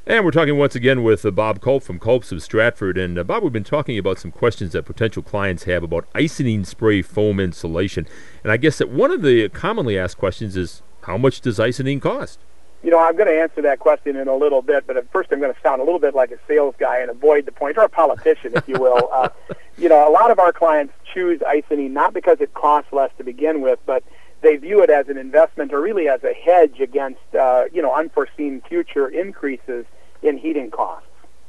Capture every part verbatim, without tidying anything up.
And we're talking once again with uh, Bob Culp from Culps of Stratford. And uh, Bob, we've been talking about some questions that potential clients have about Icynene spray foam insulation. And I guess that one of the commonly asked questions is, how much does Icynene cost? You know, I'm going to answer that question in a little bit, but at first I'm going to sound a little bit like a sales guy and avoid the point, or a politician, if you will. Uh, you know, a lot of our clients choose Icynene not because it costs less to begin with, but they view it as an investment or really as a hedge against, uh, you know, unforeseen future increases in heating costs.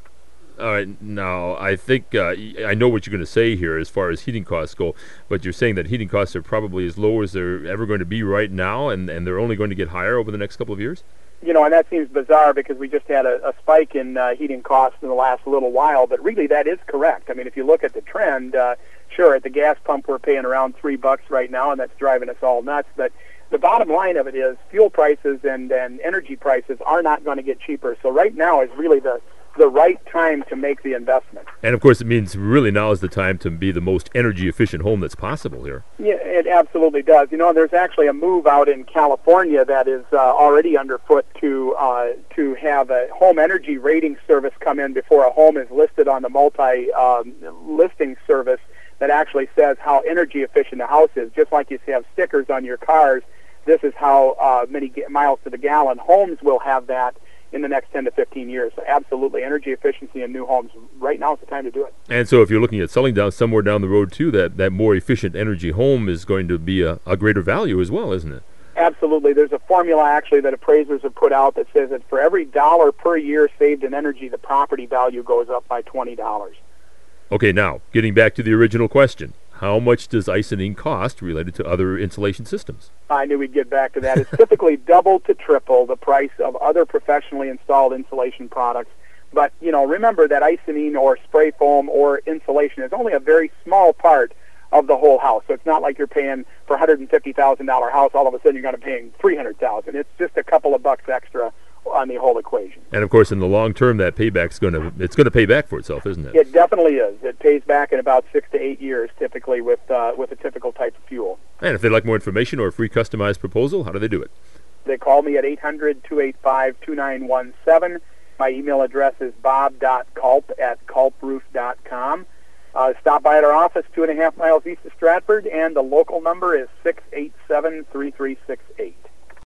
All right, now I think uh, I know what you're going to say here as far as heating costs go, but you're saying that heating costs are probably as low as they're ever going to be right now, and, and they're only going to get higher over the next couple of years? You know, and that seems bizarre because we just had a, a spike in uh, heating costs in the last little while, but really that is correct. I mean, if you look at the trend, uh, sure, at the gas pump we're paying around three bucks right now, and that's driving us all nuts, but the bottom line of it is fuel prices and, and energy prices are not going to get cheaper. So right now is really the the right time to make the investment. And of course it means really now is the time to be the most energy efficient home that's possible here. Yeah, it absolutely does. You know, there's actually a move out in California that is uh, already underfoot to uh, to have a home energy rating service come in before a home is listed on the multi um, listing service that actually says how energy efficient a house is. Just like you have stickers on your cars, this is how uh, many ga- miles to the gallon. Homes will have that in the next ten to fifteen years. So absolutely, energy efficiency in new homes, right now is the time to do it. And so if you're looking at selling down somewhere down the road too, that, that more efficient energy home is going to be a, a greater value as well, isn't it? Absolutely. There's a formula actually that appraisers have put out that says that for every dollar per year saved in energy, the property value goes up by twenty dollars. Okay, now, getting back to the original question, how much does Icynene cost related to other insulation systems? I knew we'd get back to that. It's typically double to triple the price of other professionally installed insulation products. But, you know, remember that Icynene or spray foam or insulation is only a very small part of the whole house. So it's not like you're paying for a one hundred fifty thousand dollars house, all of a sudden you're going to be paying three hundred thousand dollars. It's just a couple of bucks extra on the whole equation. And of course, in the long term, that payback's going to it's going to pay back for itself, isn't it? It definitely is. It pays back in about six to eight years, typically with uh, with a typical type of fuel. And if they'd like more information or a free customized proposal, how do they do it? They call me at eight hundred, two eight five, two nine one seven. My email address is bob dot culp at culp roof dot com. Uh, stop by at our office, two and a half miles east of Stratford, and the local number is six eight seven, three three six eight.